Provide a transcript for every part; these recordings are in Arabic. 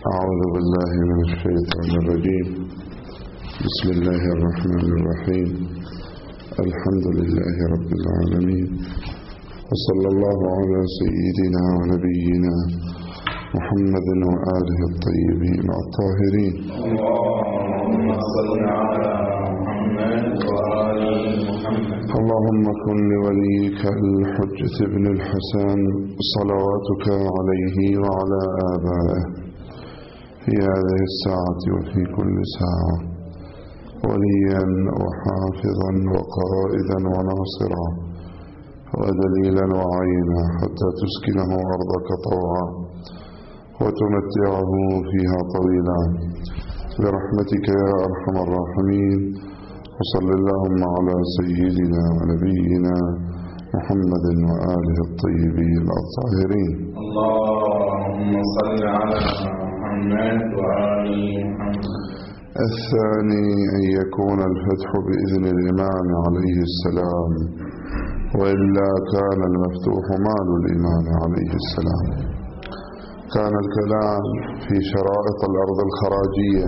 أعوذ بالله من الشيطان الرجيم. بسم الله الرحمن الرحيم. الحمد لله رب العالمين، وصلى الله على سيدنا ونبينا محمد وآله الطيبين الطاهرين. اللهم صل على محمد وآل محمد. اللهم كن لوليك الحجة بن الحسن صلواتك عليه وعلى آبائه في هذه الساعة وفي كل ساعة وليا وحافظا وقائدا وناصرا ودليلا وعينا حتى تسكنه أرضك طوعا وتمتعه فيها طويلا برحمتك يا أرحم الراحمين. وصل اللهم على سيدنا ونبينا محمد وآله الطيبين الطاهرين. اللهم صل على محمد وآل محمد. الثاني أن يكون الفتح بإذن الإمام عليه السلام، وإلا كان المفتوح مال الإمام عليه السلام. كان الكلام في شرائط الأرض الخراجية.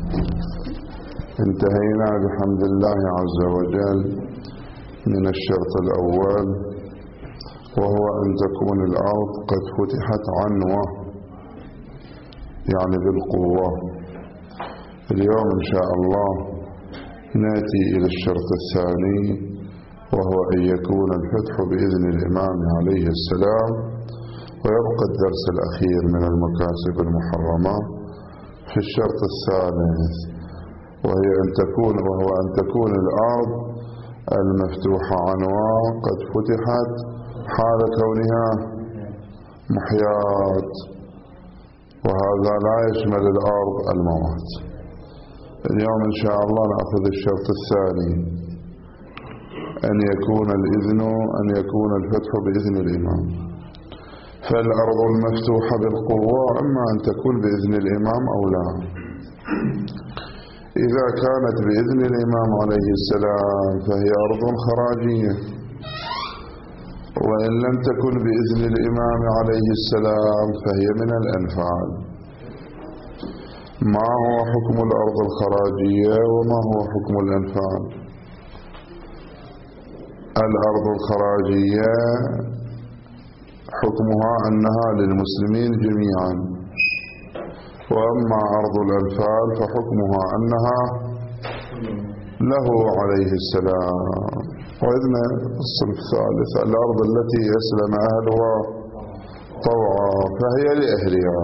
انتهينا بحمد الله عز وجل من الشرط الأول، وهو أن تكون الأرض قد فتحت عنوة، يعني بالقوة. اليوم إن شاء الله نأتي إلى الشرط الثاني، وهو أن يكون الفتح بإذن الإمام عليه السلام. ويبقى الدرس الأخير من المكاسب المحرمة في الشرط الثالث، وهو أن تكون الأرض المفتوحة عنوة قد فتحت حال كونها محيات، وهذا لا يشمل الأرض الموات. اليوم إن شاء الله نأخذ الشرط الثاني، أن يكون الفتح بإذن الإمام. فالأرض المفتوحة بالقوة إما أن تكون بإذن الإمام أو لا. إذا كانت بإذن الإمام عليه السلام فهي أرض خراجية، وإن لم تكن بإذن الإمام عليه السلام فهي من الأنفال. ما هو حكم الأرض الخراجية وما هو حكم الأنفال؟ الأرض الخراجية حكمها أنها للمسلمين جميعا، وأما أرض الأنفال فحكمها أنها له عليه السلام. وإذن الصنف الثالث الأرض التي يسلم أهلها طوعا فهي لأهلها.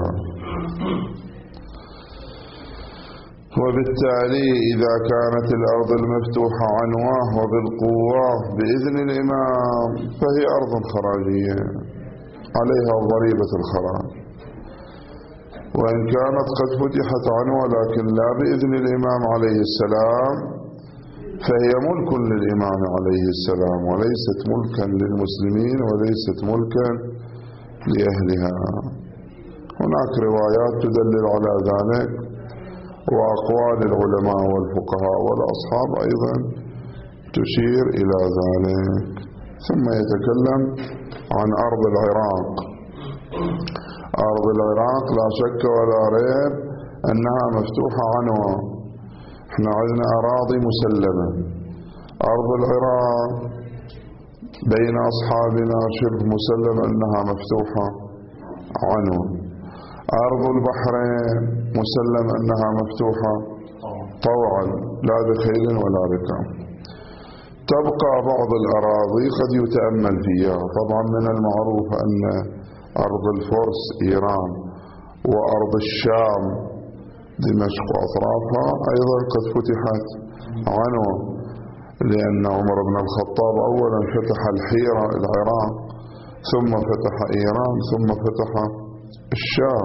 وبالتالي إذا كانت الأرض المفتوحة عنوة وبالقوة بإذن الإمام فهي أرض خراجية عليها ضريبة الخراج. وإن كانت قد فتحت عنوة لكن لا بإذن الإمام عليه السلام فهي ملك للإمام عليه السلام، وليست ملكا للمسلمين وليست ملكا لأهلها. هناك روايات تدلل على ذلك، وأقوال العلماء والفقهاء والأصحاب أيضا تشير إلى ذلك. ثم يتكلم عن أرض العراق. أرض العراق لا شك ولا ريب أنها مفتوحة عنوة. احنا عندنا أراضي مسلمة. أرض العراق بين أصحابنا شبه مسلم أنها مفتوحة عنوة. أرض البحرين مسلم أنها مفتوحة طوعا لا بخيل ولا ركاب. تبقى بعض الأراضي قد يتأمل فيها. طبعا من المعروف أن أرض الفرس إيران وأرض الشام دمشق وأطرافها أيضا قد فتحت عنوة، لأن عمر بن الخطاب أولا فتح الحيرة العراق، ثم فتح إيران، ثم فتح الشام.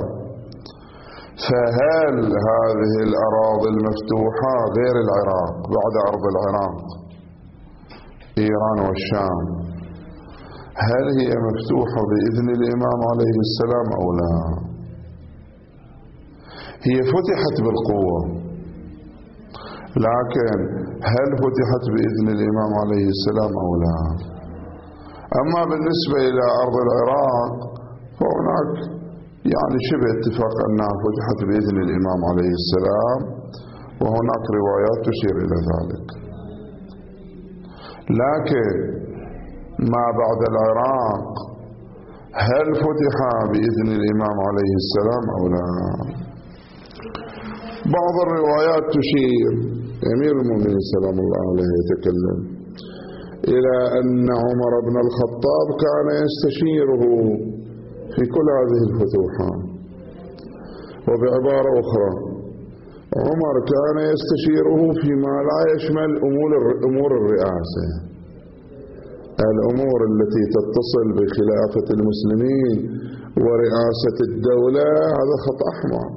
فهل هذه الأراضي المفتوحة غير العراق بعد أرض العراق إيران والشام، هل هي مفتوحة بإذن الإمام عليه السلام أو لا؟ هي فتحت بالقوة، لكن هل فتحت بإذن الإمام عليه السلام أو لا؟ أما بالنسبة إلى أرض العراق فهناك يعني شبه اتفاق أنها فتحت بإذن الإمام عليه السلام، وهناك روايات تشير إلى ذلك. لكن ما بعد العراق هل فتح بإذن الإمام عليه السلام أو لا؟ بعض الروايات تشير، أمير المؤمنين سلام الله عليه يتكلم، إلى أن عمر بن الخطاب كان يستشيره في كل هذه الفتوحات. وبعبارة أخرى، عمر كان يستشيره فيما لا يشمل أمور الرئاسة، الأمور التي تتصل بخلافة المسلمين ورئاسة الدولة. هذا خط أحمر،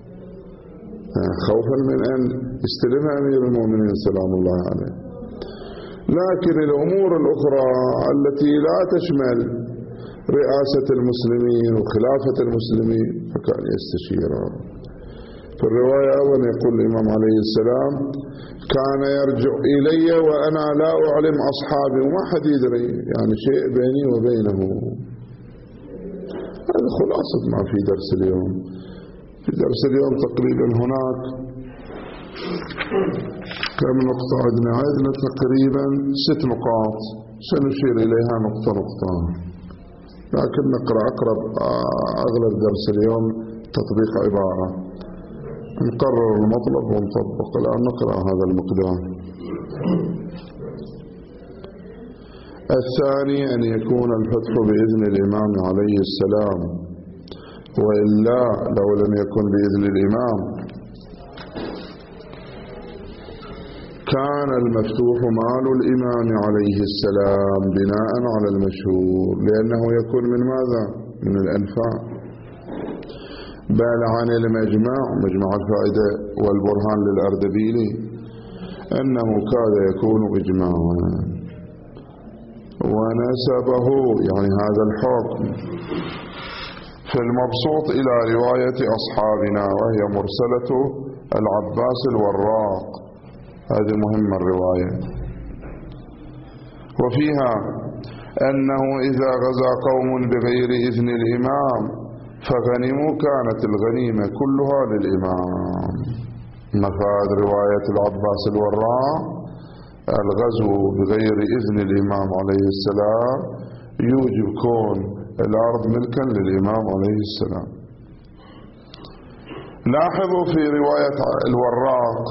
خوفا من أن يستلمها أمير المؤمنين سلام الله عليه. لكن الأمور الأخرى التي لا تشمل رئاسة المسلمين وخلافة المسلمين فكان يستشيرها. في الرواية أولا يقول الإمام عليه السلام: كان يرجع إلي وأنا لا أعلم أصحابي، وما حد يدري، يعني شيء بيني وبينه. هذا خلاصة ما في درس اليوم. في درس اليوم تقريبا هناك كم نقطة عندنا تقريبا 6 نقاط سنشير إليها نقطة نقطة، لكن نقرأ أغلب درس اليوم تطبيق عبارة، نقرر المطلب ونطبق. الآن نقرأ هذا المقدار. الثاني أن يكون الفتح بإذن الإمام عليه السلام، وإلا لو لم يكن بإذن الإمام كان المفتوح مال الإمام عليه السلام بناء على المشهور، لأنه يكون من ماذا؟ من الأنفاع. بل عن مجمع الفائدة والبرهان للأردبيلي أنه كاد يكون إجماعا، ونسبه يعني هذا الحكم في المبسوط إلى رواية أصحابنا، وهي مرسلة العباس الوراق. هذه مهمة الرواية. وفيها أنه إذا غزا قوم بغير إذن الإمام فغنموا كانت الغنيمة كلها للإمام. مفاد رواية العباس الوراق: الغزو بغير إذن الإمام عليه السلام يوجب كون الأرض ملكا للإمام عليه السلام. لاحظوا في رواية الوراق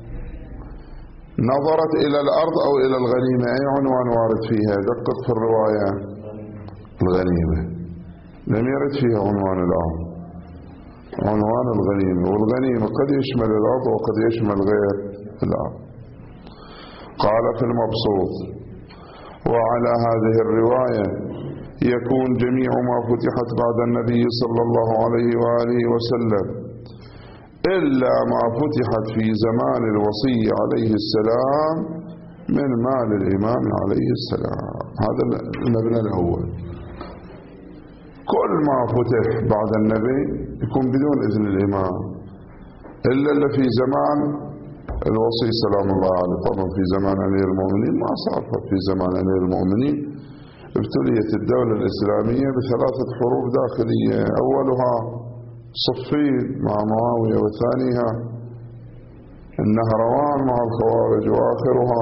نظرت إلى الأرض أو إلى الغنيمة، أي عنوان وارد فيها؟ دقق في الرواية: الغنيمة. لم يرد فيها عنوان الأرض، عنوان الغنيمة. والغنيمة قد يشمل الأرض وقد يشمل غير الأرض. قال في المبسوط: وعلى هذه الرواية يكون جميع ما فتحت بعد النبي صلى الله عليه وآله وسلم إلا ما فتحت في زمان الوصي عليه السلام من مال الإمام عليه السلام. هذا المبنى الأول. كل ما فتح بعد النبي يكون بدون إذن الإمام، إلا اللي في زمان الوصي سلام الله عليه. طبعا في زمان أمير المؤمنين ما صار. في زمان أمير المؤمنين ابتليت الدولة الإسلامية ب3 حروب داخلية، أولها صفين مع معاوية، وثانيها النهروان مع الخوارج، وآخرها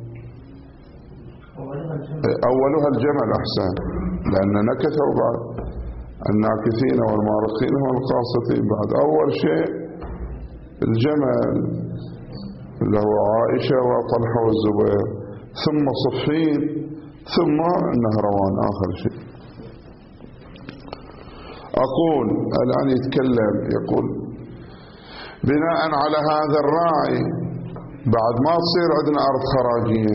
أولها الجمل. أحسن، لأن نكثوا بعد الناكثين والمارقين والقاسطين. بعد أول شيء الجمل اللي هو عائشة وطلحة والزبير، ثم صفين، ثم النهروان آخر شيء. أقول الآن يتكلم يقول: بناء على هذا الرأي بعد ما تصير عندنا أرض خراجية،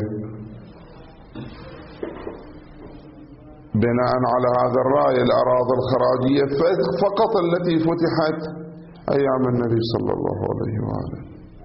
بناء على هذا الرأي الأراضي الخراجية فقط التي فتحت أيام النبي صلى الله عليه وآله،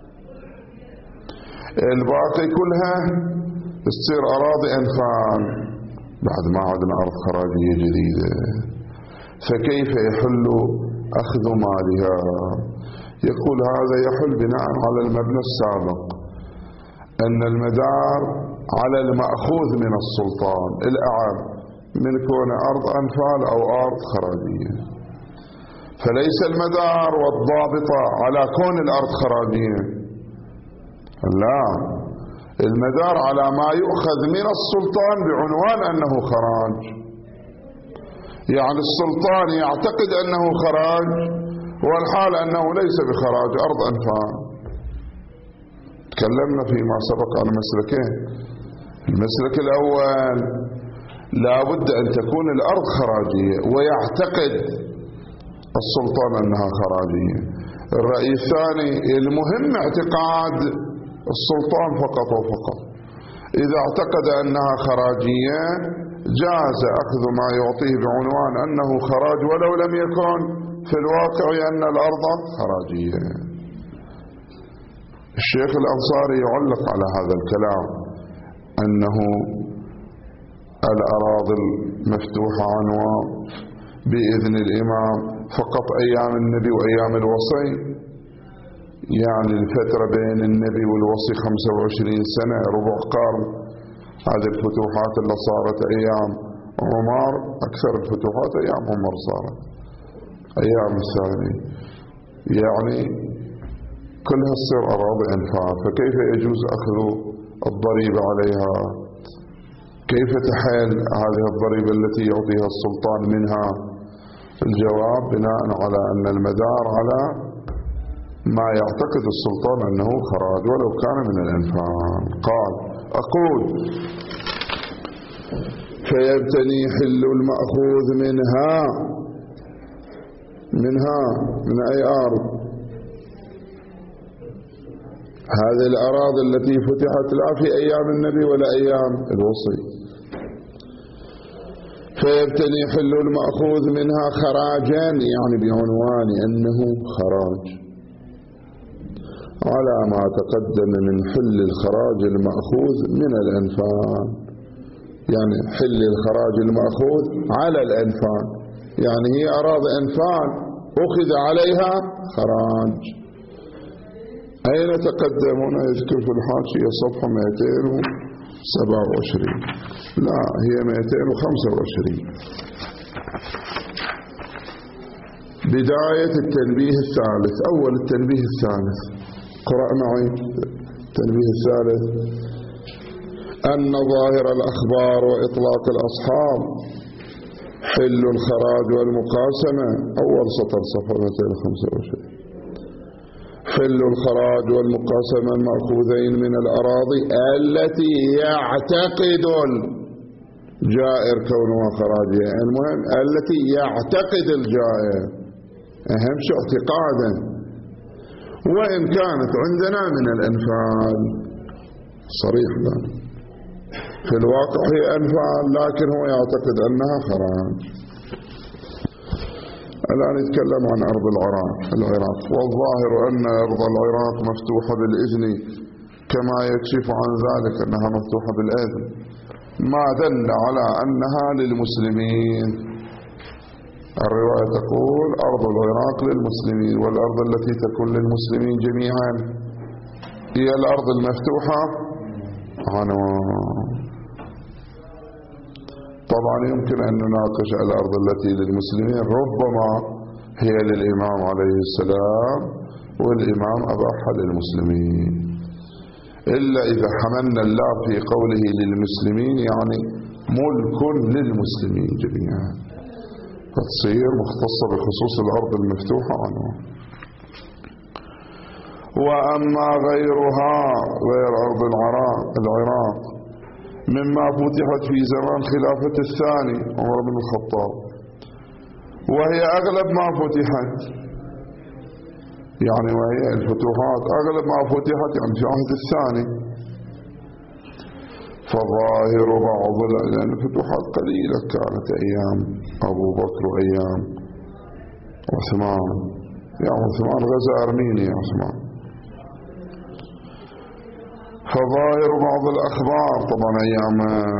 الباقي كلها تصير أراضي أنفال بعد ما عندنا أرض خراجية جديدة. فكيف يحل أخذ مالها؟ يقول هذا يحل بناء على المبنى السابق، أن المدار على المأخوذ من السلطان الأعم من كون أرض أنفال أو أرض خراجية. فليس المدار والضابطة على كون الأرض خراجية، لا، المدار على ما يؤخذ من السلطان بعنوان أنه خراج. يعني السلطان يعتقد أنه خراج والحال أنه ليس بخراج، أرض أنفال. تكلمنا فيما سبق عن مسلكين. المسلك الأول لا بد أن تكون الأرض خراجية ويعتقد السلطان أنها خراجية. الرأي الثاني المهم اعتقاد السلطان فقط وفقط. إذا اعتقد أنها خراجية جاز أخذ ما يعطيه بعنوان أنه خراج ولو لم يكن في الواقع أن الأرض خراجية. الشيخ الأنصاري يعلق على هذا الكلام أنه الأراضي المفتوحة عنوان بإذن الإمام فقط أيام النبي وأيام الوصي، يعني الفترة بين النبي والوصي 25 سنة، ربع قرن. هذه الفتوحات اللي صارت أيام عمر، أكثر الفتوحات أيام عمر صارت، أيام الثاني، يعني كلها تصير أراضي أنفال. فكيف يجوز أخذ الضريبة عليها؟ كيف تحل هذه الضريبة التي يعطيها السلطان منها؟ الجواب بناء على أن المدار على ما يعتقد السلطان أنه خراج ولو كان من الأنفال. قال: أقول: فيبتني حل المأخوذ منها من أي أرض؟ هذه الأراضي التي فتحت لا في أيام النبي ولا أيام الوصي. فيبتني حل المأخوذ منها خراجا، يعني بعنوان أنه خراج، على ما تقدم من حل الخراج المأخوذ من الأنفال. يعني حل الخراج المأخوذ على الأنفال، يعني هي أراضي أنفال أخذ عليها خراج. أين تقدمون؟ يذكر في الحاشية صفحة 227، لا هي 225. بداية التنبيه الثالث. أول التنبيه الثالث، قرأ معي التنبيه الثالث: أن ظاهر الأخبار وإطلاق الأصحاب حل الخراج والمقاسمة. أول سطر صفحة 225. حل الخراج والمقاسمة المأخوذين من الأراضي التي يعتقد الجائر كونها خراجية. المهم التي يعتقد الجائر، أهم شيء اعتقادا، وإن كانت عندنا من الأنفال. صريح ذلك، في الواقع هي أنفال لكن هو يعتقد أنها خراج. الآن يتكلم عن أرض العراق. والظاهر أن أرض العراق مفتوحة بالإذن كما يكشف عن ذلك أنها مفتوحة بالإذن، ما دل على أنها للمسلمين. الرواية تقول أرض العراق للمسلمين، والأرض التي تكون للمسلمين جميعا هي الأرض المفتوحة عنوان. طبعا يمكن أن نناقش الأرض التي للمسلمين ربما هي للإمام عليه السلام والإمام أباحها للمسلمين، إلا إذا حملنا الله في قوله للمسلمين يعني ملك للمسلمين جميعا، فتصير مختصة بخصوص الأرض المفتوحة عنوان. وأما غيرها، غير أرض العراق مما فتحت في زمان خلافة الثاني عمر بن الخطاب، وهي أغلب ما فتحت، يعني وهي الفتوحات أغلب ما فتحت يعني في عهد الثاني. فظاهر بعض، لأن الفتوحات قليلة كانت أيام أبو بكر وأيام عثمان. يعني عثمان غزا أرمينيا عثمان. فظاهر بعض الأخبار، طبعا أيام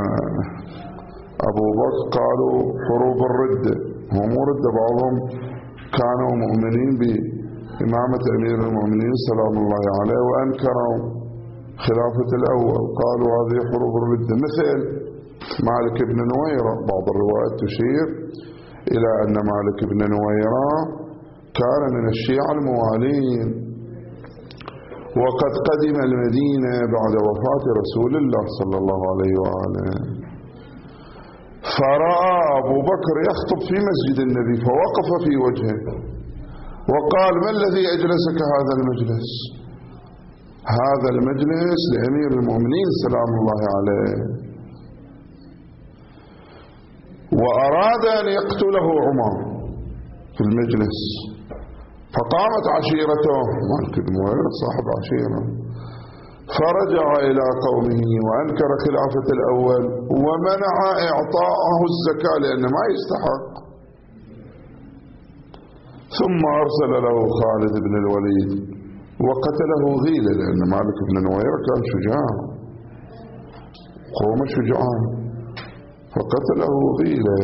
أبو بكر قالوا حروب الردة، هم ردة، بعضهم كانوا مؤمنين بإمامة أمير المؤمنين سلام الله عليه وأنكروا خلافة الأول، قالوا هذه حروب الردة، مثل مالك بن نويرة. بعض الروايات تشير إلى أن مالك بن نويرة كان من الشيعة الموالين، وقد قدم المدينة بعد وفاة رسول الله صلى الله عليه وآله، فرأى أبو بكر يخطب في مسجد النبي فوقف في وجهه وقال: ما الذي أجلسك هذا المجلس؟ هذا المجلس لأمير المؤمنين سلام الله عليه. وأراد أن يقتله عمر في المجلس، فقامت عشيرته، مالك بن نويرة صاحب عشيرة، فرجع إلى قومه وأنكر خلافة الأول ومنع إعطاءه الزكاة لأنه ما يستحق. ثم أرسل له خالد بن الوليد وقتله غيلة، لأن مالك بن نويرة كان شجاع، قوم شجعان، فقتله غيلة،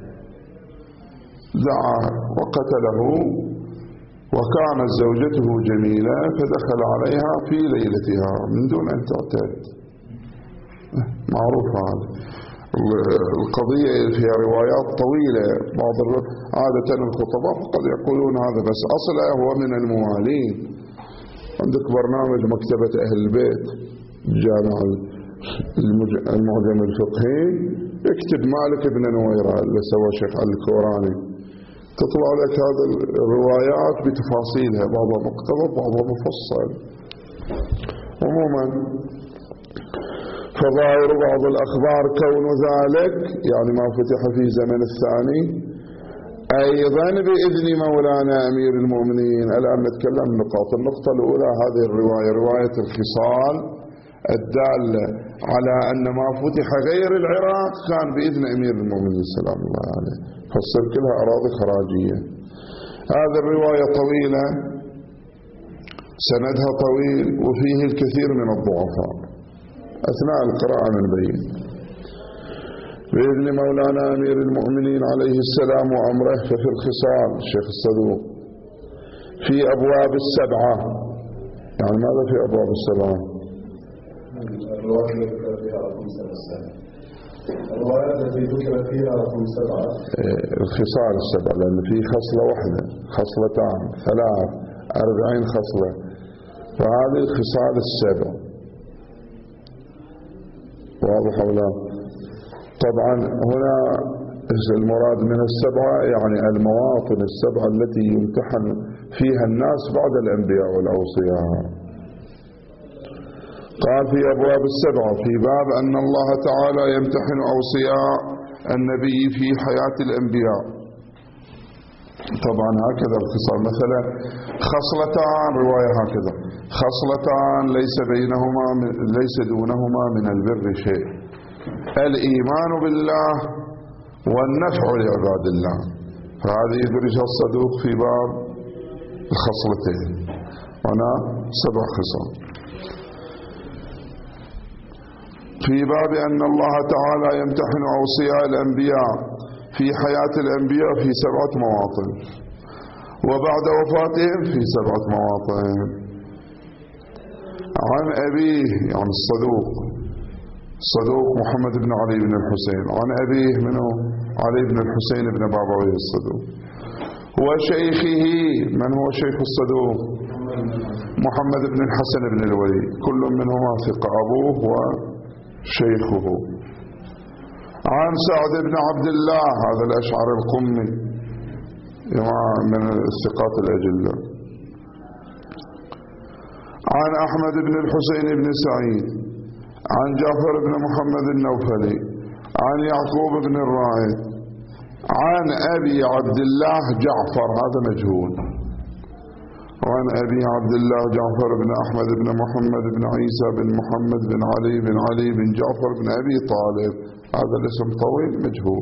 دعا وقتله. وكانت زوجته جميلة فدخل عليها في ليلتها من دون أن تعتد. معروف هذا. القضية فيها روايات طويلة، بعض عادة الخطباء فقد يقولون هذا، بس أصله هو من الموالين. عندك برنامج مكتبة أهل البيت جامع المعجم الفقهي، اكتب مالك بن نويرة اللي سوى شيخ الكوراني، تطلع لك هذه الروايات بتفاصيلها، بعضها مقتضب بعضها مفصل. عموما فظاهر بعض الأخبار كون ذلك يعني ما فتح في زمن الثاني أيضا بإذن مولانا أمير المؤمنين. الآن نتكلم نقاط. النقطة الأولى هذه الرواية، رواية الخصال الدالة على أن ما فتح غير العراق كان بإذن أمير المؤمنين سلام الله عليه، فصل كلها أراضي خراجية. هذه الرواية طويلة، سندها طويل، وفيه الكثير من الضعفاء. أثناء القراءة نبين بإذن مولانا أمير المؤمنين عليه السلام وأمره. ففي الخصال الشيخ الصدوق في أبواب السبعة، يعني ماذا في أبواب السبعة؟ الرواية التي ذكر فيها رقم 7. الرواية التي ذكر فيها رقم 7 الخصال السبع، لأن في خصلة واحدة، خصلتان، 3، 40 خصلة، فهذه الخصال السبع. واضح ولا؟ طبعا هنا المراد من السبعة يعني المواطن السبعة التي يمتحن فيها الناس بعد الأنبياء والأوصياء. قال في أبواب السبعة في باب أن الله تعالى يمتحن أوصياء النبي في حياة الأنبياء. طبعا هكذا الخصال، مثلا خصلتان، رواية هكذا: خصلتان ليس دونهما من البر شيء، الإيمان بالله والنفع لعباد الله. فهذه يدرجها الصدوق في باب الخصلتين، هنا 7 خصال. في باب أن الله تعالى يمتحن أوصياء الأنبياء في حياة الأنبياء في 7 مواطن، وبعد وفاتهم في 7 مواطن. عن أبيه يعني الصدوق محمد بن علي بن الحسين، عن أبيه منه علي بن الحسين بن بابويه الصدوق، وشيخه من هو شيخ الصدوق؟ محمد بن الحسن بن الوليد، كل منهما ثقة، أبوه وشيخه. عن سعد بن عبد الله هذا الأشعري القمي من الثقات الأجلة. عن أحمد بن الحسين بن سعيد، عن جعفر بن محمد النوفلي، عن يعقوب بن الرائد، عن أبي عبد الله جعفر هذا مجهول، وعن أبي عبد الله جعفر بن أحمد بن محمد بن عيسى بن محمد بن علي بن جعفر بن أبي طالب، هذا الاسم طويل مجهول.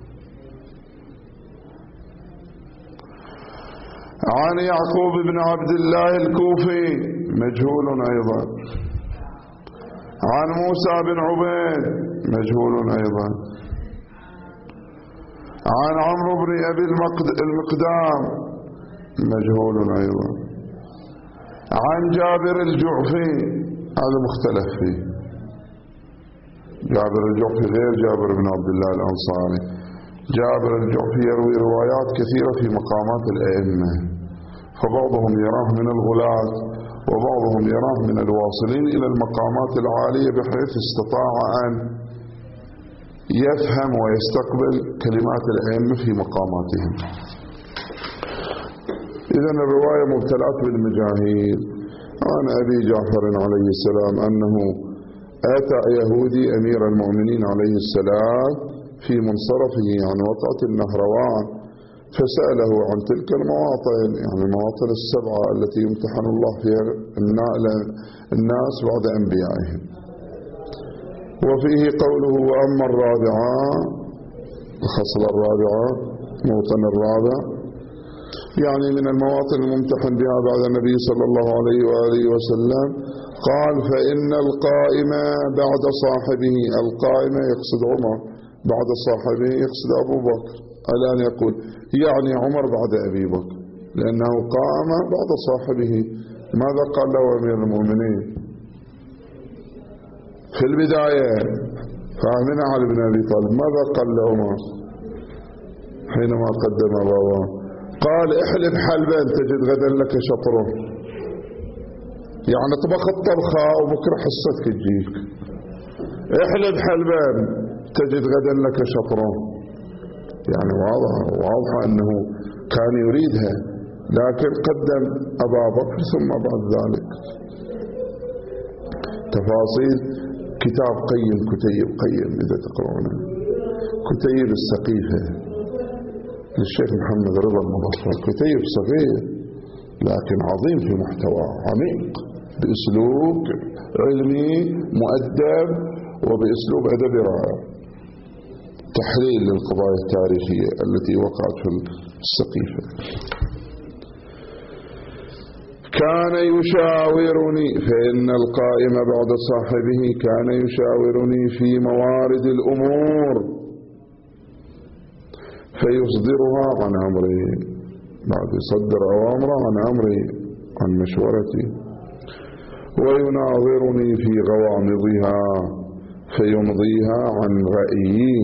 عن يعقوب بن عبد الله الكوفي مجهول أيضا. عن موسى بن عبيد مجهول أيضا. عن عمرو بن أبي المقدام مجهول أيضا. عن جابر الجعفي هذا مختلف فيه، جابر الجعفي غير جابر بن عبد الله الأنصاري. جابر الجعفي يروي روايات كثيرة في مقامات الأئمة، فبعضهم يراه من الغلاة وبعضهم يراه من الواصلين إلى المقامات العالية بحيث استطاع أن يفهم ويستقبل كلمات الأئمة في مقاماتهم. إذن الرواية مبتلات بالمجاهيل. عن أبي جعفر عليه السلام أنه أتى يهودي أمير المؤمنين عليه السلام في منصرفه عن وقعة النهروان فسأله عن تلك المواطن، يعني المواطن السبعة التي يمتحن الله فيها الناس بعد أنبيائهم. وفيه قوله وأما الرابعة، الخصلة الرابعة، موطن الرابع، يعني من المواطن الممتحن بها بعد النبي صلى الله عليه وآله وسلم، قال فإن القائم بعد صاحبه، القائم يقصد عمر، بعد صاحبه يقصد أبو بكر، الآن يقول يعني عمر بعد أبي بكر، لأنه قام بعد صاحبه. ماذا قال له أمير المؤمنين في البداية؟ فاهمنا علي بن أبي طالب ماذا قال له عمر حينما قدم بابا؟ قال احلب حلبا تجد غدا لك شطره، يعني طبخ الطبخة وبكرة حصتك تجيك، احلب حلبا تجد غدا لك شطره. يعني واضحة أنه كان يريدها، لكن قدم أبا بكر ثم بعد ذلك. تفاصيل كتاب قيم، كتيب قيم إذا تقرأونه، كتيب السقيفة للشيخ محمد رضا المظفر، كتيب صغير لكن عظيم في محتوى، عميق، بأسلوب علمي مؤدب وبأسلوب أدبي رائع، تحليل للقضايا التاريخية التي وقعت في السقيفة. كان يشاورني، فإن القائم بعد صاحبه كان يشاورني في موارد الأمور فيصدرها عن أمري، بعد يصدر أوامره عن أمري، عن مشورتي، ويناظرني في غوامضها فيمضيها عن رأيي،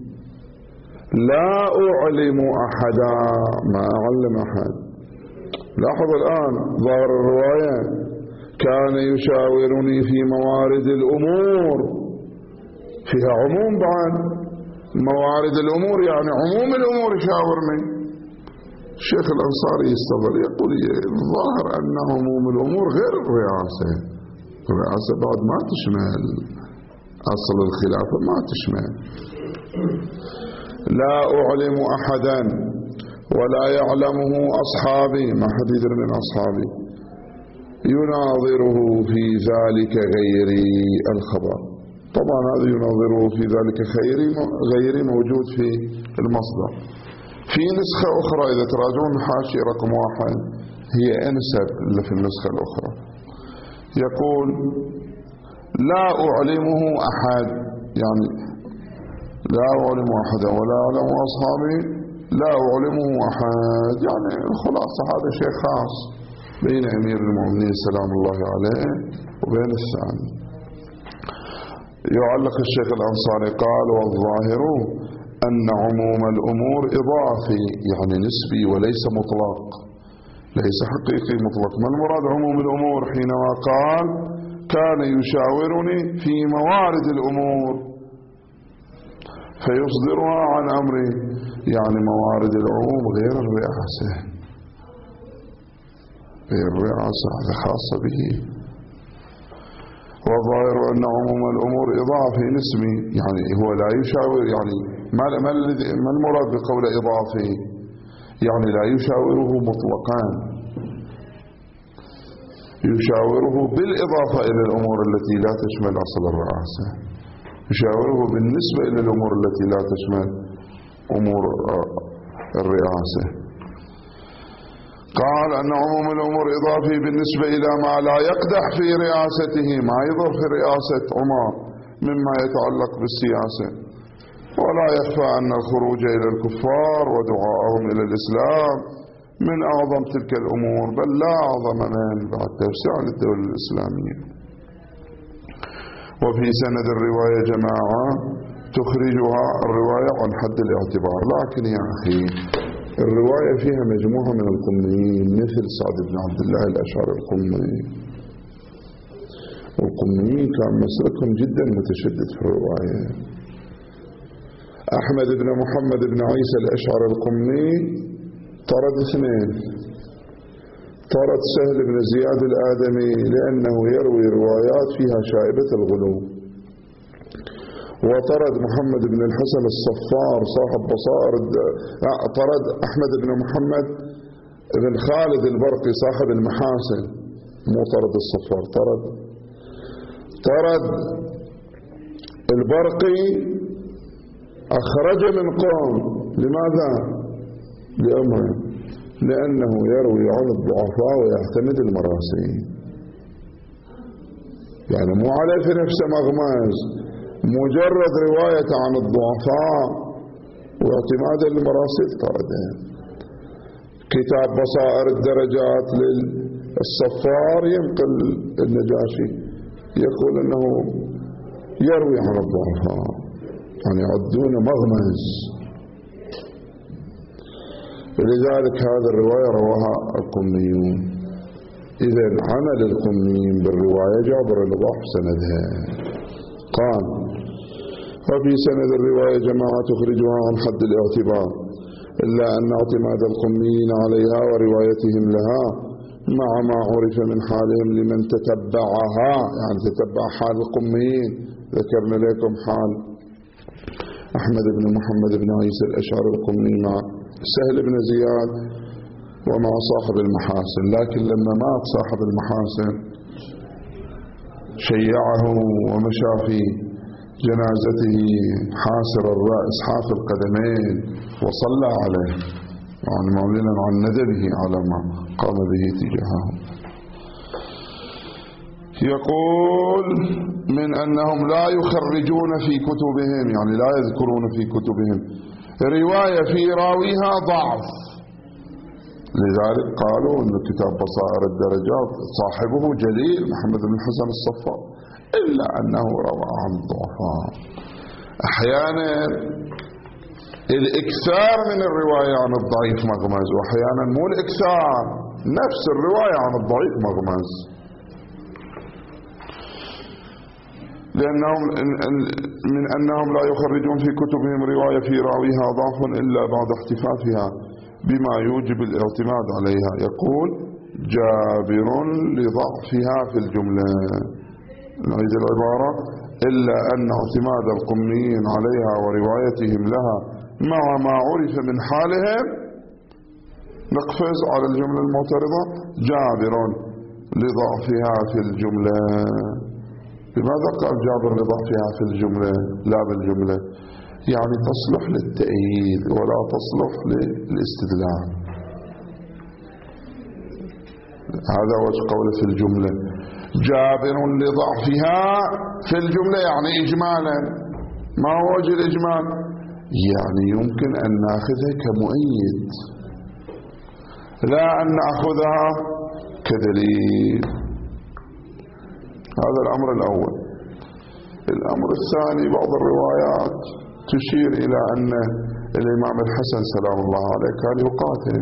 لا أعلم أحدا، ما أعلم أحد. لاحظ الآن ظاهر الرواية كان يشاورني في موارد الأمور، فيها عموم بعد، موارد الأمور يعني عموم الأمور يشاورني. الشيخ الأنصاري يستظل يقول الظاهر أن عموم الأمور غير الرئاسة، الرئاسة بعد ما تشمل أصل الخلافة، ما تشمل. لا أعلم أحدا ولا يعلمه أصحابي، ما حد يدري من أصحابي، يناظره في ذلك غيري الخبر. طبعا هذا يناظره في ذلك غيري موجود في المصدر. في نسخة أخرى إذا تراجعون حاشية رقم 1 هي أنسب اللي في النسخة الأخرى، يقول لا أعلمه أحد، يعني لا أعلم أحدا ولا أعلم أصحابي، لا أعلمه أحد، يعني الخلاصة هذا شيء خاص بين أمير المؤمنين سلام الله عليه وبين الثاني. يعلق الشيخ الأنصاري قال والظاهر أن عموم الأمور إضافي، يعني نسبي وليس مطلق، ليس حقيقي مطلق. ما المراد عموم الأمور حينما قال كان يشاورني في موارد الأمور فيصدرها عن أمري، يعني موارد العموم غير الرئاسة، غير الرئاسة هذا خاصة به. والظاهر أن عموم الأمور إضافي نسبي، يعني هو لا يشاور، يعني ما المراد بقول إضافي؟ يعني لا يشاوره مطلقا، يشاوره بالإضافة إلى الأمور التي لا تشمل أصل الرئاسة، يشاوره بالنسبة إلى الأمور التي لا تشمل أمور الرئاسة. قال أن عموم الأمور إضافي بالنسبة إلى ما لا يقدح في رئاسته، ما يضر في رئاسة عمر مما يتعلق بالسياسة. ولا يخفى أن الخروج إلى الكفار ودعاءهم إلى الإسلام من أعظم تلك الأمور، بل لا أعظم من بعد توسيع للدولة الإسلامية. وفي سند الرواية جماعة تخرجها الرواية عن حد الاعتبار، لكن يا أخي الرواية فيها مجموعة من القميين مثل سعد بن عبد الله الأشعري القمي، والقميين كان مسلكهم جدا متشدد في الرواية. أحمد بن محمد بن عيسى الأشعري القمي طرد اثنين، طرد سهل بن زياد الآدمي لأنه يروي روايات فيها شائبة الغلو، وطرد محمد بن الحسن الصفار صاحب بصائر طرد أحمد بن محمد بن خالد البرقي صاحب المحاسن، مو طرد الصفار، طرد البرقي أخرج من قوم. لماذا؟ لأمره، لأنه يروي عن الضعفاء ويعتمد المراسيل، يعني مو عليه في نفسه مغمز، مجرد رواية عن الضعفاء واعتماد المراسيل طرده. كتاب بصائر الدرجات للصفار ينقل النجاشي يقول أنه يروي عن الضعفاء، يعني يعدون مغمز. لذلك هذه الرواية رواها القميون. إذن عمل القميين بالرواية جابر لضعف سندها. قال: وفي سند الرواية جماعة تخرجها عن حد الاعتبار، إلا أن اعتماد القميين عليها وروايتهم لها مع ما عرف من حالهم لمن تتبعها، يعني تتبع حال القميين. ذكرنا لكم حال أحمد بن محمد بن عيسى الأشعري القمي مع سهل بن زياد ومع صاحب المحاسن، لكن لما مات صاحب المحاسن شيعه ومشى في جنازته حاسر الرأس حاف القدمين وصلى عليه، يعني معلنا عن ندبه على ما قام به تجاهه. يقول: من أنهم لا يخرجون في كتبهم، يعني لا يذكرون في كتبهم رواية في راويها ضعف، لذلك قالوا أن كتاب بصائر الدرجات صاحبه جليل محمد بن الحسن الصفار، إلا أنه روى عن ضعفاء. أحيانا الإكثار من الرواية عن الضعيف مغمز، وأحيانا مو الإكثار، نفس الرواية عن الضعيف مغمز، لأنهم من أنهم لا يخرجون في كتبهم رواية في راويها ضعف إلا بعد احتفافها بما يوجب الاعتماد عليها. يقول: جابر لضعفها في الجملة. نعيد العبارة: إلا أن اعتماد القميين عليها وروايتهم لها مع ما عرف من حالهم، نقفز على الجملة المعترضة: جابر لضعفها في الجملة. لماذا قال جابر لضعفها في الجملة لا بالجملة؟ يعني تصلح للتأييد ولا تصلح للاستدلال. هذا وجه قوله في الجملة. جابر لضعفها في الجملة يعني إجمالا. ما هو وجه الإجمال؟ يعني يمكن أن نأخذها كمؤيد، لا أن نأخذها كدليل. هذا الأمر الأول. الأمر الثاني: بعض الروايات تشير إلى أن الإمام الحسن سلام الله عليه كان يقاتل،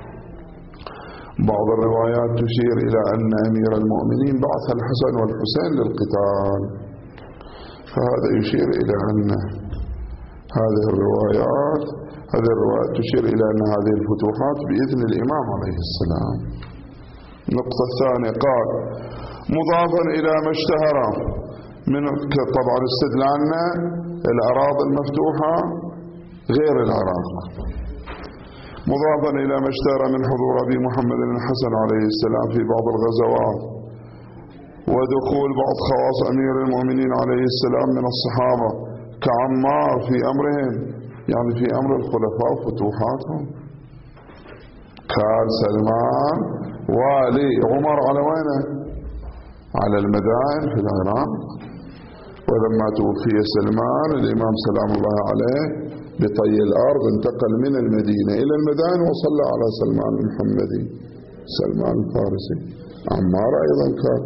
بعض الروايات تشير إلى أن أمير المؤمنين بعث الحسن والحسين للقتال، فهذا يشير إلى أن هذه الروايات تشير إلى أن هذه الفتوحات بإذن الإمام عليه السلام. النقطة الثانية: قال: مضافا إلى ما اشتهر من، طبعا استدلالنا الأراضي المفتوحة غير العراق، مضافا إلى ما اشتهر من حضور أبي محمد الحسن عليه السلام في بعض الغزوات، ودخول بعض خواص أمير المؤمنين عليه السلام من الصحابة كعمار في أمرهم، يعني في أمر الخلفاء وفتوحاتهم. كان سلمان والي عمر على وينه؟ على المدائن في العراق. ولما توفي سلمان الإمام سلام الله عليه بطي الأرض انتقل من المدينة إلى المدائن وصلى على سلمان المحمدي سلمان الفارسي. عمار أيضا كان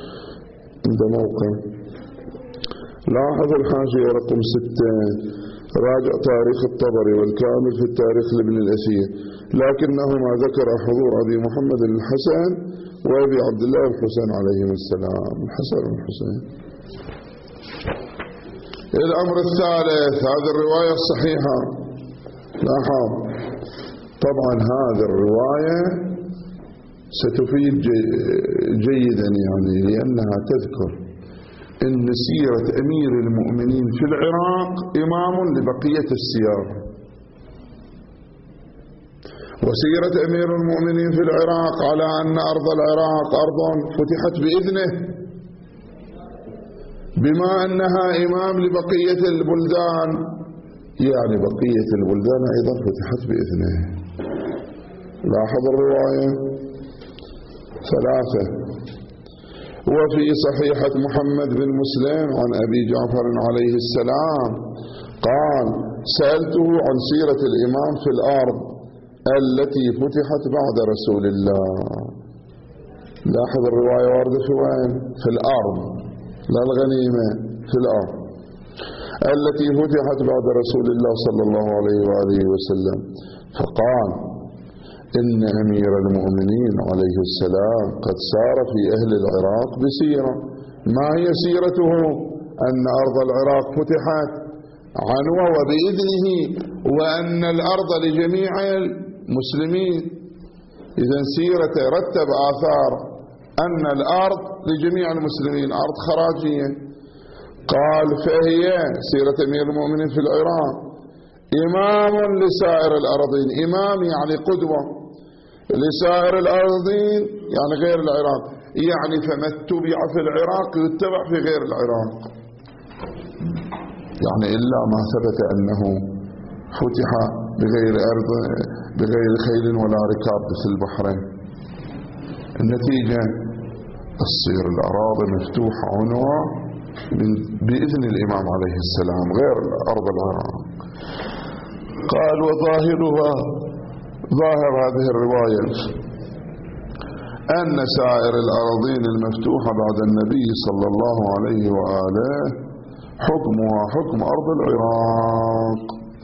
عند موقع. لاحظ الحاشية رقم 6: راجع تاريخ الطبري والكامل في التاريخ لابن الأثير، لكنهما ذكر حضور أبي محمد الحسن وأبي عبد الله الحسين عليهم السلام، الحسن والحسين. الأمر الثالث، هذه الرواية الصحيحة، لاحظ طبعا هذه الرواية ستفيد جيدا يعني، لأنها تذكر أن سيرة أمير المؤمنين في العراق إمام لبقية السير، وسيرة أمير المؤمنين في العراق على أن أرض العراق أرض فتحت بإذنه، بما أنها إمام لبقية البلدان، يعني بقية البلدان أيضا فتحت بإذنه. لاحظ الرواية. ثلاثة، وفي صحيحة محمد بن مسلم عن أبي جعفر عليه السلام قال: سألته عن سيرة الإمام في الأرض التي فتحت بعد رسول الله. لاحظ الرواية واردة في وين؟ في الأرض، لا الغنيمة، في الأرض التي فتحت بعد رسول الله صلى الله عليه وآله وسلم. فقال: إن أمير المؤمنين عليه السلام قد سار في أهل العراق بسيرة. ما هي سيرته؟ أن أرض العراق فتحت عنه وبإذنه، وأن الأرض لجميع المسلمين. إذن سيرة رتب آثار أن الأرض لجميع المسلمين، أرض خراجية. قال: فهي سيرة أمير المؤمنين في العراق إمام لسائر الأرضين. إمام يعني قدوة، لسائر الأرضين يعني غير العراق، يعني فما اتبع في العراق يتبع في غير العراق، يعني إلا ما ثبت أنه فتح بغير أرض، بغير خيل ولا ركاب في البحرين. النتيجة تصير الأراضي مفتوحة عنوة بإذن الإمام عليه السلام غير أرض العراق. قال: وظاهرها، ظاهر هذه الرواية أن سائر الأراضين المفتوحة بعد النبي صلى الله عليه وآله حكمها حكم أرض العراق،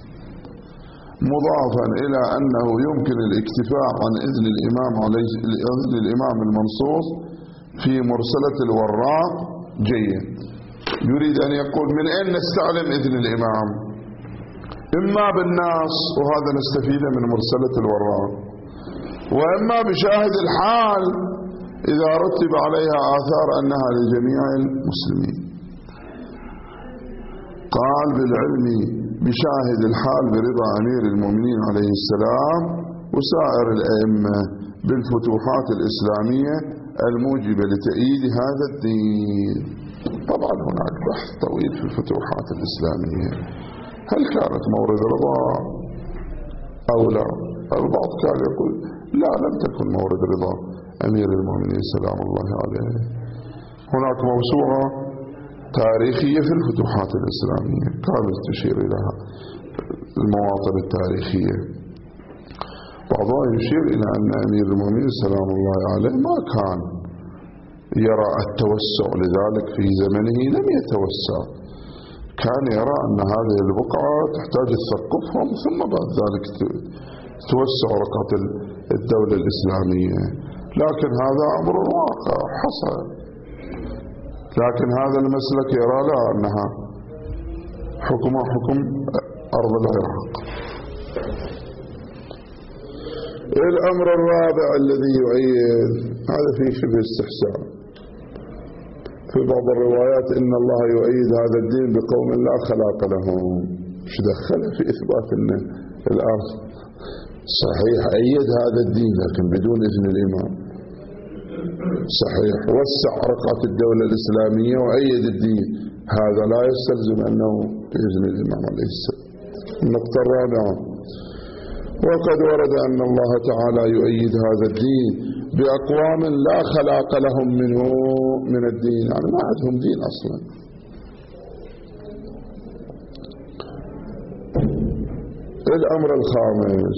مضافا إلى أنه يمكن الاكتفاء عن إذن الإمام المنصوص في مرسلة الوراق. جيد، يريد أن يقول من أين نستعلم إذن الإمام؟ إما بالناس، وهذا نستفيد من مرسلة الوراق، وإما بشاهد الحال إذا رتب عليها آثار أنها لجميع المسلمين. قال: بالعلم بشاهد الحال برضا أمير المؤمنين عليه السلام وسائر الأئمة بالفتوحات الإسلامية الموجبة لتأييد هذا الدين. طبعا هناك بحث طويل في الفتوحات الإسلامية، هل كانت مورد رضا أو لا؟ البعض كان يقول لا، لم تكن مورد رضا أمير المؤمنين سلام الله عليه. هناك موسوعة تاريخية في الفتوحات الإسلامية كانت تشير إلى المواطن التاريخية. بعضها يشير إلى أن أمير المؤمنين سلام الله عليه ما كان يرى التوسع، لذلك في زمنه لم يتوسع، كان يرى أن هذه البقعة تحتاج الثقفهم ثم بعد ذلك توسع رقعة الدولة الإسلامية. لكن هذا أمر واقع حصل، لكن هذا المسلك يرى لا، أنها حكمها حكم أرض العراق. الأمر الرابع الذي يؤيد هذا فيه شبه استحسان في بعض الروايات: إن الله يؤيد هذا الدين بقوم لا خلاق لهم. مش دخل في إثبات أن الأرض صحيح أيد هذا الدين لكن بدون إذن الإمام، صحيح وسع رقعة الدولة الإسلامية وأيد الدين، هذا لا يستلزم أنه بإذن الإمام عليه السلام. النقطة الرابعة: وقد ورد أن الله تعالى يؤيد هذا الدين بأقوام لا خلاق لهم منه من الدين، يعني ما عندهم دين أصلا. الأمر الخامس: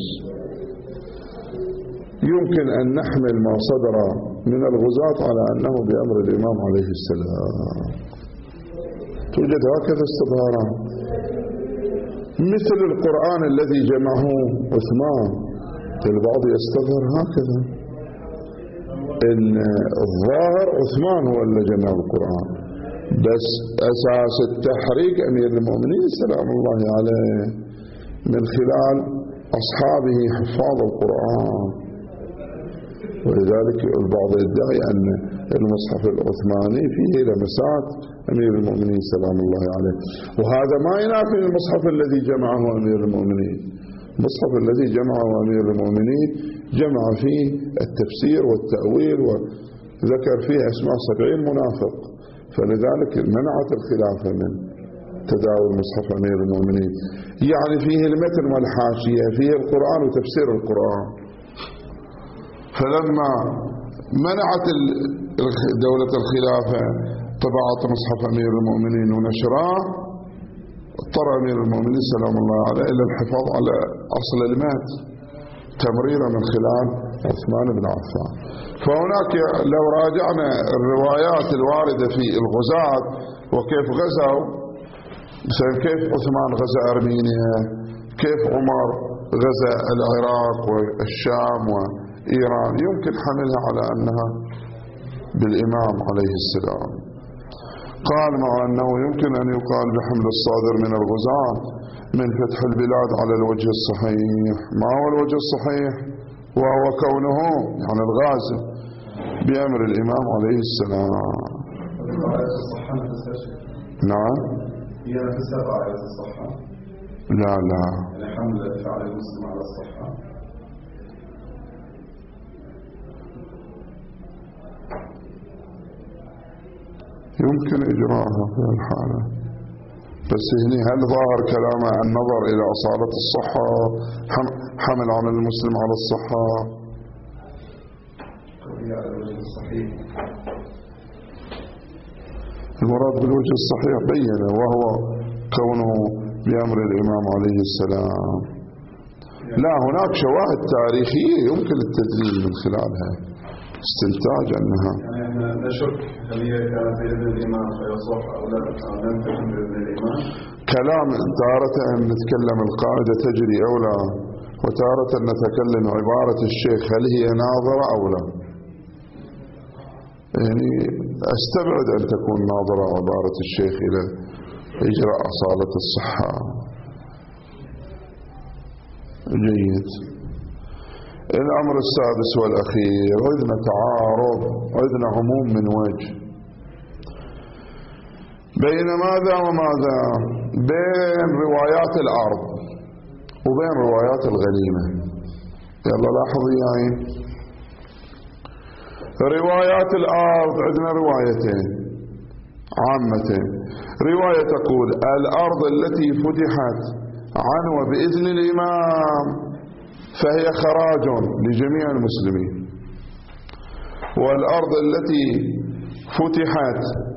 يمكن أن نحمل ما صدر من الغزاة على أنه بأمر الإمام عليه السلام. توجد هكذا استظهارات مثل القرآن الذي جمعه عثمان. البعض يستظهر هكذا إن الظاهر عثمان هو اللي جمع القرآن، بس أساس التحريك أمير المؤمنين سلام الله عليه من خلال أصحابه حفاظ القرآن. ولذلك البعض يدعي أن المصحف العثماني فيه لمسات أمير المؤمنين سلام الله عليه، وهذا ما ينافي المصحف الذي جمعه أمير المؤمنين. المصحف الذي جمعه أمير المؤمنين جمع فيه التفسير والتأويل وذكر فيه أسماء 70 منافق، فلذلك منعت الخلافة من تداول مصحف أمير المؤمنين. يعني فيه المتن والحاشية، فيه القرآن وتفسير القرآن. فلما منعت دولة الخلافة طباعة مصحف أمير المؤمنين ونشراه، اضطر أمير المؤمنين سلام الله عليه إلى الحفاظ على أصل المات تمريرا من خلال عثمان بن عفان. فهناك لو راجعنا الروايات الواردة في الغزاة وكيف غزوا، مثلا كيف عثمان غزا أرمينيا، كيف عمر غزا العراق والشام وإيران، يمكن حملها على أنها بالإمام عليه السلام. قال مع أنه يمكن أن يقال بحمل الصادر من الغزاة من فتح البلاد على الوجه الصحيح. ما هو الوجه الصحيح؟ وهو كونه يعني الغازي بأمر الإمام عليه السلام. نعم. هي نفسها قاعدة الصحة؟ لا يعني حمل فعل المسلم على الصحة. يمكن إجراءها في الحالة، بس هنا هل ظاهر كلامه النظر إلى أصالة الصحة، حمل عمل المسلم على الصحة؟ على الوجه الصحيح. المراد بالوجه الصحيح بينه، وهو كونه بأمر الإمام عليه السلام. لا، هناك شواهد تاريخية يمكن التدليل من خلالها، استنتاج أنها يعني احنا نشك هل هي كانت بإذن الإمام فيصح أو لا، أو لم تكن بإذن الإمام. كلام تارة نتكلم القاعدة تجري أو لا، وتارة نتكلم عبارة الشيخ هل هي ناظرة أو لا. يعني أستبعد أن تكون ناظرة عبارة الشيخ إلى إجراء أصالة الصحة. جيد. الأمر السادس والأخير، عندنا تعارض، عندنا عموم من وجه بين ماذا وماذا؟ بين روايات الأرض وبين روايات الغنيمة. يلا لاحظوا يعني روايات الأرض عندنا روايتين عامتين. رواية تقول الأرض التي فتحت عنوة بإذن الإمام فهي خراج لجميع المسلمين، والأرض التي فتحت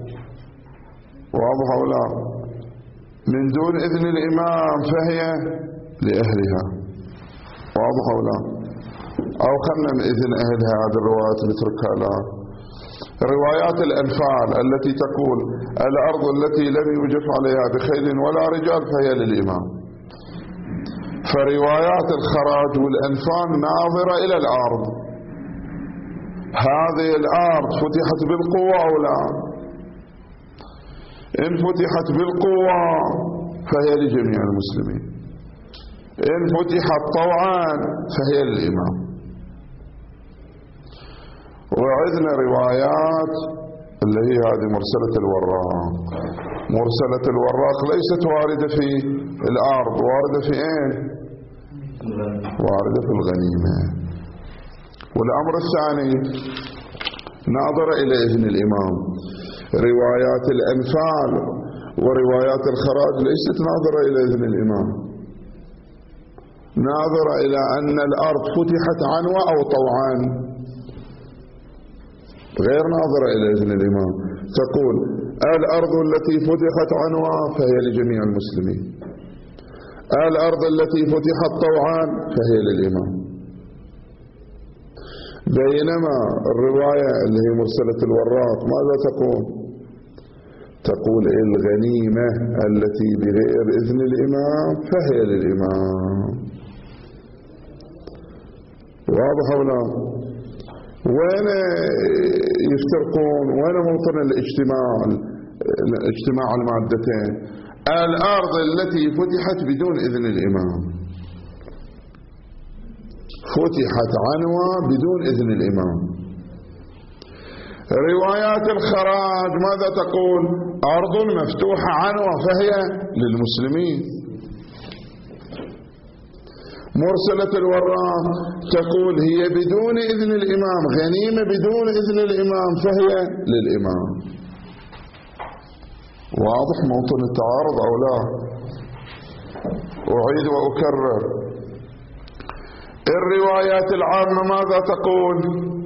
واضح أو لا من دون إذن الإمام فهي لأهلها، واضح أو لا؟ أو خلنا من إذن أهلها، هذه الروايات نتركها الآن. روايات الأنفال التي تقول الأرض التي لم يوجف عليها بخيل ولا رجال فهي للإمام. فروايات الخراج والأنفال ناظرة إلى الأرض، هذه الأرض فتحت بالقوة أو لا؟ إن فتحت بالقوة فهي لجميع المسلمين، إن فتحت طوعا فهي للإمام. وعندنا روايات اللي هي هذه مرسلة الوراق. مرسلة الوراق ليست واردة في الأرض، واردة في أين؟ واردة في الغنيمة. والأمر الثاني ناظر إلى إذن الإمام. روايات الأنفال وروايات الخراج ليست ناظرة إلى إذن الإمام، ناظرة إلى أن الأرض فتحت عنوة أو طوعا، غير ناظرة إلى إذن الإمام. تقول الأرض التي فتحت عنوة فهي لجميع المسلمين، الأرض التي فتحت طوعا فهي للإمام. بينما الرواية اللي هي مرسلة الوراق ماذا تقول؟ تقول الغنيمة التي بغير إذن الإمام فهي للإمام. واضح ولا؟ وين يفترقون؟ وين موطن الاجتماع المادتين؟ الأرض التي فتحت بدون إذن الإمام، فتحت عنوة بدون إذن الإمام. روايات الخراج ماذا تقول؟ أرض مفتوحة عنوة فهي للمسلمين. مرسلة الوراق تقول هي بدون إذن الإمام، غنيمة بدون إذن الإمام فهي للإمام. واضح موطن التعارض أو لا؟ أعيد وأكرر. الروايات العامة ماذا تقول؟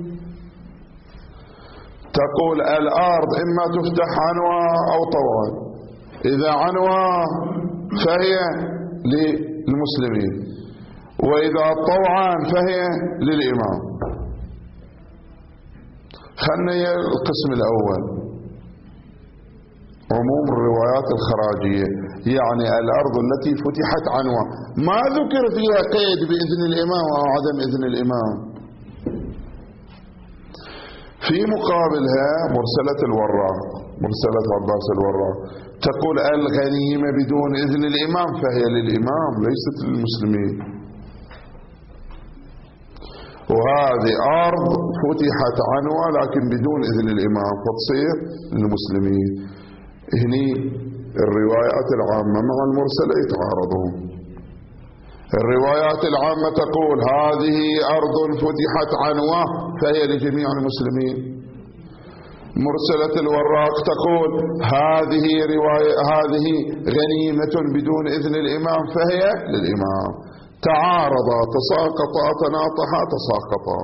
تقول الأرض إما تفتح عنوة أو طوعا، إذا عنوة فهي للمسلمين، وإذا طوعا فهي للإمام. خلنا القسم الأول عموم الروايات الخراجية، يعني الأرض التي فتحت عنوة ما ذكر فيها قيد بإذن الإمام أو عدم إذن الإمام. في مقابلها مرسلة الوراق، مرسلة عباس الوراق تقول الغنيمة بدون إذن الإمام فهي للإمام ليست للمسلمين. وهذه أرض فتحت عنوة لكن بدون إذن الإمام فتصير للمسلمين. هني الروايات العامة مع المرسلة يتعارضون. الروايات العامة تقول هذه أرض فتحت عنوة فهي لجميع المسلمين. مرسلة الوراق تقول هذه غنيمة بدون إذن الإمام فهي للإمام. تعارضا، تساقطا، تناطحا، تساقطا،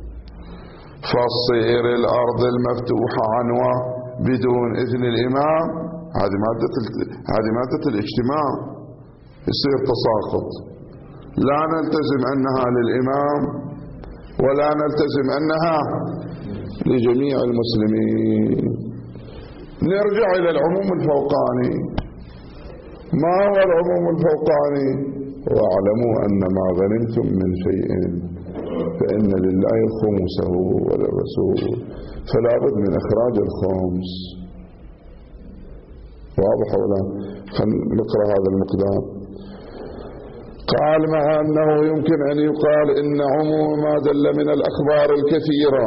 فتصير الأرض المفتوحة عنوة بدون إذن الإمام. هذه مادة الاجتماع، يصير تساقط. لا نلتزم أنها للإمام ولا نلتزم أنها لجميع المسلمين. نرجع إلى العموم الفوقاني. ما هو العموم الفوقاني؟ واعلموا أن ما غنمتم من شيء فإن لله خمسه وللرسول، فلا بد من إخراج الخمس. واضح ولا؟ فنقرأ هذا المقدار. قال مع أنه يمكن أن يقال إن عموم ما دل من الأخبار الكثيرة،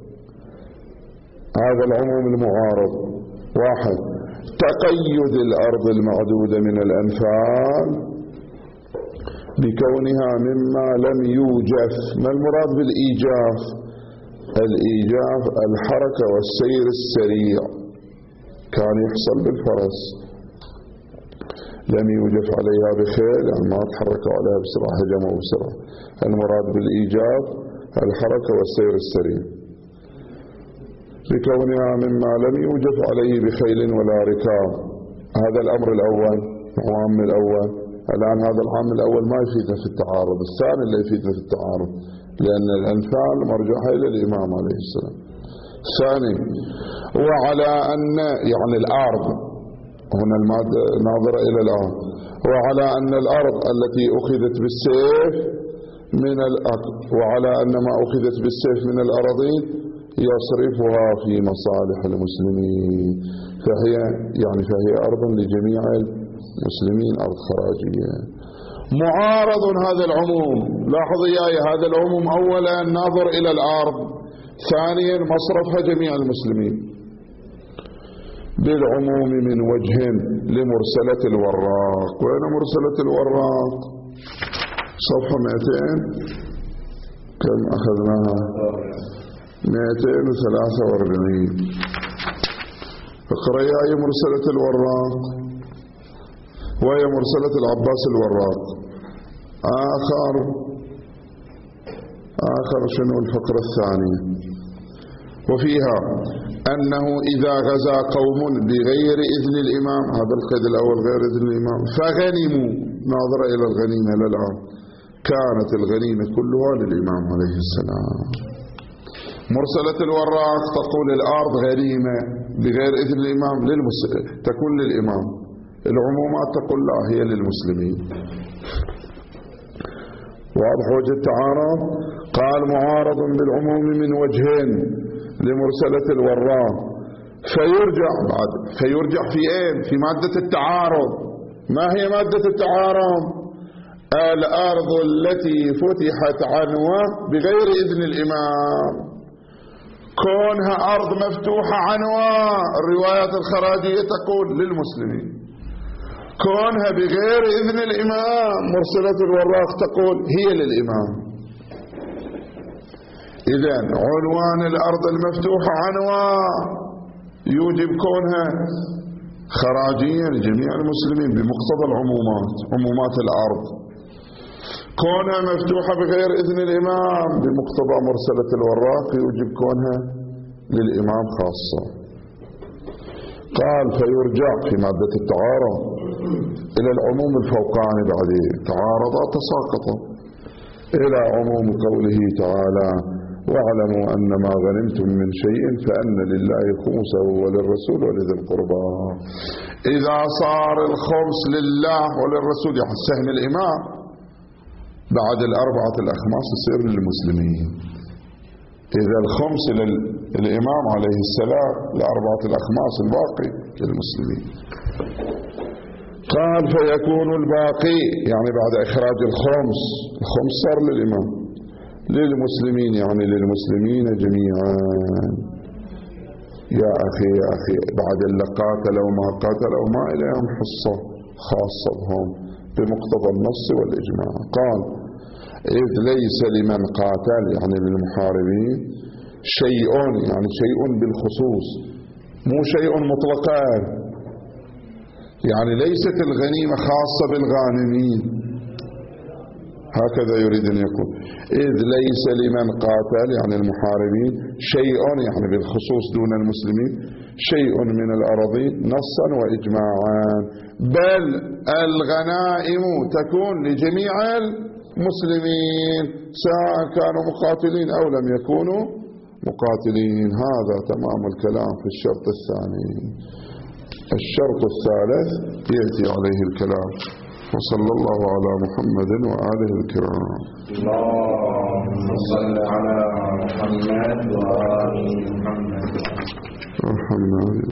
هذا العموم المعارض. واحد، تقيد الأرض المعدودة من الأنفال بكونها مما لم يوجف. ما المراد بالإيجاف؟ الإيجاف الحركة والسير السريع، كان يحصل بالفرس، لم يوجف عليها بخيل، يعني ما تحركوا عليها بسرعة، هجموا بسرعة. المراد بالإيجاف الحركة والسير السريع بكونها مما لم يوجف عليه بخيل ولا ركاب. هذا الأمر الأول، العام الأول. الآن هذا العام الأول ما يفيدنا في التعارض، الثاني اللي يفيدنا في التعارض، لأن الأنفال مرجعها إلى الإمام عليه السلام. ثاني، وعلى أن يعني الأرض هنا المادة ناظرة إلى الأرض، وعلى أن الأرض التي أخذت بالسيف من وعلى أن ما أخذت بالسيف من الأراضين يصرفها في مصالح المسلمين، فهي أرض لجميع المسلمين، أرض خراجية. معارض هذا العموم. لاحظ إياي، هذا العموم أولا ناظر إلى الأرض، ثانيا مصرفها جميع المسلمين. بالعموم من وجه لمرسلة الوراق. وين مرسلة الوراق؟ صفحة 200 كم أخذناها؟ 243. اقرأ يا مرسلة الوراق، وهي مرسلة العباس الوراق. آخر شنو الفقرة الثانية؟ وفيها أنه إذا غزا قوم بغير إذن الإمام، هذا القيد الأول غير إذن الإمام، فغنموا، ناظرة إلى الغنيمة للآن، كانت الغنيمة كلها للإمام عليه السلام. مرسلة الوراق تقول الأرض غريمة بغير إذن الإمام تكون للإمام. العمومات تقول لا، هي للمسلمين. واضح وجه التعارض؟ قال معارض بالعموم من وجهين لمرسلة الوراق، فيرجع في ايه؟ في مادة التعارض. ما هي مادة التعارض؟ الأرض التي فتحت عنوة بغير إذن الإمام، كونها أرض مفتوحة عنوة الروايات الخراجية تقول للمسلمين، كونها بغير إذن الإمام مرسلة الوراق تقول هي للإمام. إذن عنوان الأرض المفتوحة عنوة يوجب كونها خراجية لجميع المسلمين بمقتضى العمومات، عمومات الأرض. كونها مفتوحة بغير إذن الإمام بمقتضى مرسلة الوراق يوجب كونها للإمام خاصة. قال فيرجع في مادة التعارض إلى العموم الفوقاني بعد تعارضا تساقطا، إلى عموم قوله تعالى واعلموا أن ما غنمتم من شيء فأن لله خمسه وللرسول ولذي القربى. إذا صار الخمس لله وللرسول يعني سهم الإمام، بعد الأربعة الأخماس يصير للمسلمين. إذا الخمس للإمام عليه السلام، الأربعة الأخماس الباقي للمسلمين. قال فيكون الباقي يعني بعد إخراج الخمس صار للإمام، للمسلمين يعني للمسلمين جميعا. يا أخي بعد اللي قاتلوا ما قاتلوا ما إليهم حصة خاصة بهم بمقتضى النص والإجماع. قال إذ ليس لمن قاتل يعني للمحاربين شيء، يعني شيء بالخصوص مو شيء مطلقا، يعني ليست الغنيمة خاصة بالغانمين، هكذا يريد أن يقول. إذ ليس لمن قاتل يعني المحاربين شيء يعني بالخصوص دون المسلمين، شيء من الأراضين نصا وإجماعا، بل الغنائم تكون لجميع المسلمين سواء كانوا مقاتلين أو لم يكونوا مقاتلين. هذا تمام الكلام في الشرط الثاني. الشرط الثالث يأتي عليه الكلام. وصلى الله على محمد وآله الكرام. اللهم صل على محمد وآل محمد.